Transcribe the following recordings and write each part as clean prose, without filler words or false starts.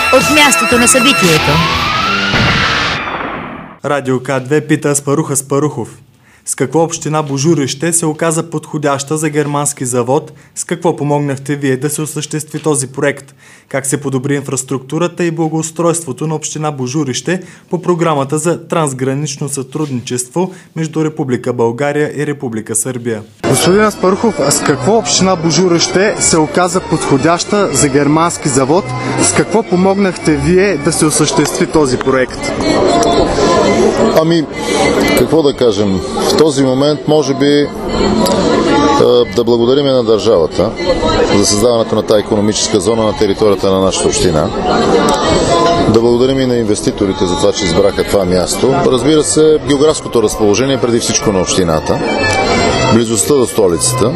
от мястото на събитието. Радио К2 пита Аспарух Аспарухов. С какво община Божурище се оказа подходяща за германски завод? С какво помогнахте вие да се осъществи този проект? Как се подобри инфраструктурата и благоустройството на община Божурище по програмата за трансгранично сътрудничество между Република България и Република Сърбия? Господин Аспарухов, а с какво община Божурище се оказа подходяща за германски завод? С какво помогнахте вие да се осъществи този проект? Какво да кажем? В този момент може би да благодарим на държавата за създаването на тази икономическа зона на територията на нашата община. Да благодарим и на инвеститорите за това, че избраха това място. Разбира се, географското разположение преди всичко на общината, близостта до столицата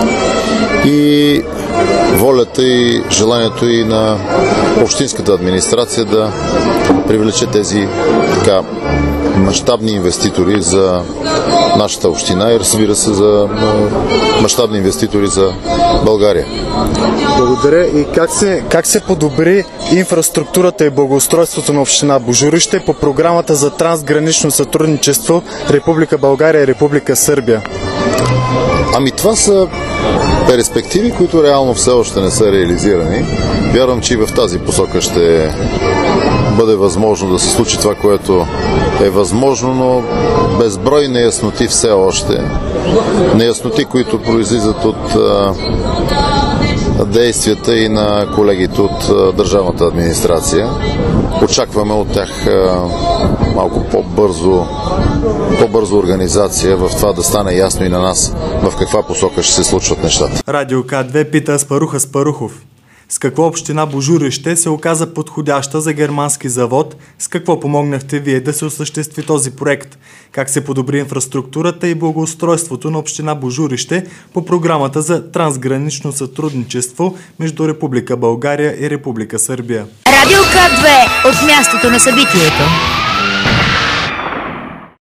и волята и желанието и на общинската администрация да привлече тези мащабни инвеститори за нашата община и разбира се за мащабни инвеститори за България. Благодаря. И как се подобри инфраструктурата и благоустройството на община Божурище по програмата за трансгранично сътрудничество Република България и Република Сърбия? Това са перспективи, които реално все още не са реализирани. Вярвам, че и в тази посока ще бъде възможно да се случи това, което е възможно, но безброй неясноти все още. Неясноти, които произлизат от действията и на колегите от държавната администрация. Очакваме от тях малко по-бързо организация в това да стане ясно и на нас в каква посока ще се случват нещата. Радио К2 пита Аспарух Аспарухов. С какво община Божурище се оказа подходяща за германски завод? С какво помогнахте вие да се осъществи този проект? Как се подобри инфраструктурата и благоустройството на община Божурище по програмата за трансгранично сътрудничество между Република България и Република Сърбия? Радио К2 от мястото на събитието.